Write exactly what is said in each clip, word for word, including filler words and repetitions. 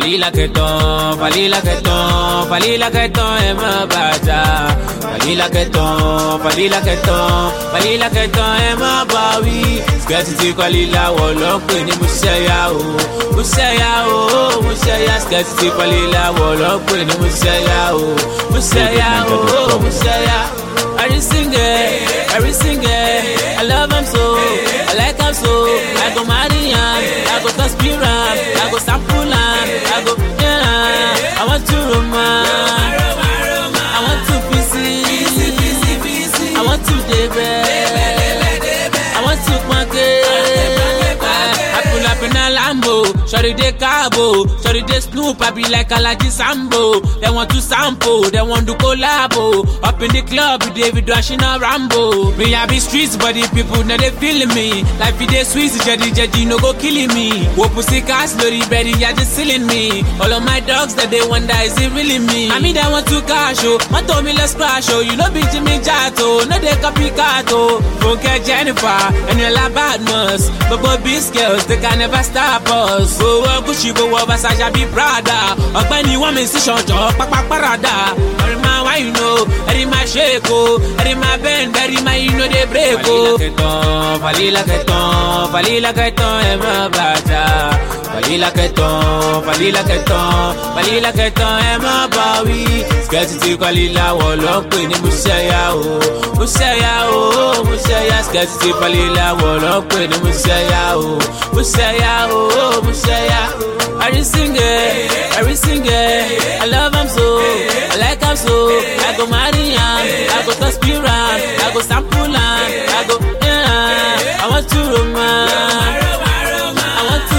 Falila que ton, falila que ton, falila que ton e ma baja. Falila que ton, falila que ton, falila que ton e ma bawi. Sketty falila wolo pe ni musaya o, musaya o, musaya. Sketty falila wolo pe ni musaya o, musaya o, musaya. Every singer, every singer, I love him so, I like him so. I go marry him, I go conspire, I go sample him, I go, yeah. I want to romance, I want to visit, I want to debe, I want to market. I pull up in a Lambo, shorty de Cabo, shorty de Snoop, I be like Alaji Sambo. They want to sample, they want to collabo. Up in the club, with David Washing a Rambo. Me I be streets, but the people now they feeling me. Life it is sweet, jadi jadi no go killing me. Wo pussy cast, lorry ready, ya just silling me. All of my dogs that they wonder, is it really me? I mean they want to cash, oh, want to me let's crash, oh. You know be Jimmy Jato, no they copycat, oh. Don't get Jennifer, and you're like badness. But boy, these girls, they can never stop us. Go oh, Gucci, go oh, Versace, be Prada. Ogbeni woman si shonjo, papa parada. Every man why you know, every man shake oh, every man bend, every man you know they break oh. Falila que ton, falila que ton, e ma baja. Falila que ton, falila que ton, falila que ton, e ma bawi. Sketty falila wolo pe ni musaya o, musaya o, musaya. Sketty falila wolo pe ni musaya o, musaya o, musaya. Every singer, every singer, I love him so, I like him so. I go marry him, I go conspire, I go sample him, I go, yeah. I want to romance, I want to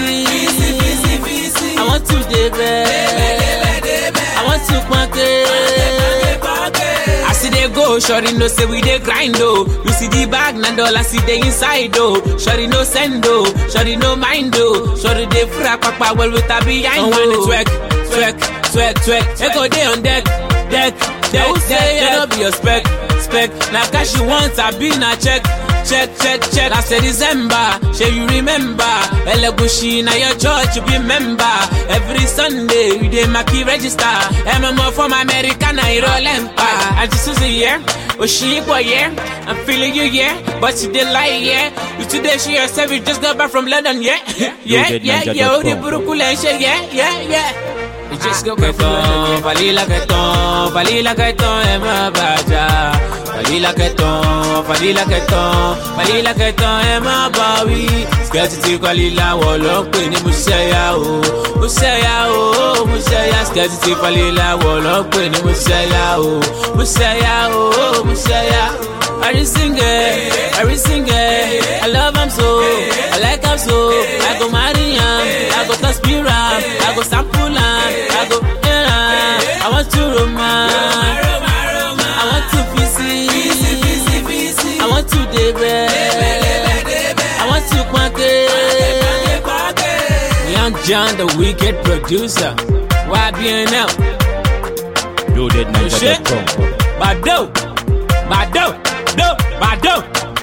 visit, I want to debe, I want to market. I see they go, shorty no say we they grind oh. You see the bag, na dollar see they inside oh. Shorty no send oh, shorty no mind oh. Shorty they frack papa well with a behind oh. Twerk, twerk, twerk, twerk. They go they on deck, deck, deck, deck. They don't be a spec, spec. Now cash you want, I be na check. Check, check, check. Last December, shall you remember? Elegushi na your church, you be member. Every Sunday, you dey maki register. M M O from America, na you roll empire. I just say yeah, oh she boy yeah. I'm feeling you yeah, but you dey lie yeah. You today she yourself, you just got back from London yeah, yeah, yeah, yeah. Oh the burukule yeah, yeah, yeah. You just go back from London. Falila que ton, falila que ton, e ma baja. Falila que ton, falila que ton, falila que ton e ma bawi. Sketty falila wolo pe ni musaya o, musaya o, musaya. Sketty falila wolo pe ni musaya o, musaya o, musaya. Every singer, every singer, I love him so, I like him so. I go marry him, I go conspire, I go sample him, I go, yeah. I want to romance, I want to visit, I want to debe, I want to market. Young John, the wicked producer. Y B N L. Loaded Ninja dot com. Bado, Bado, Do, Bado.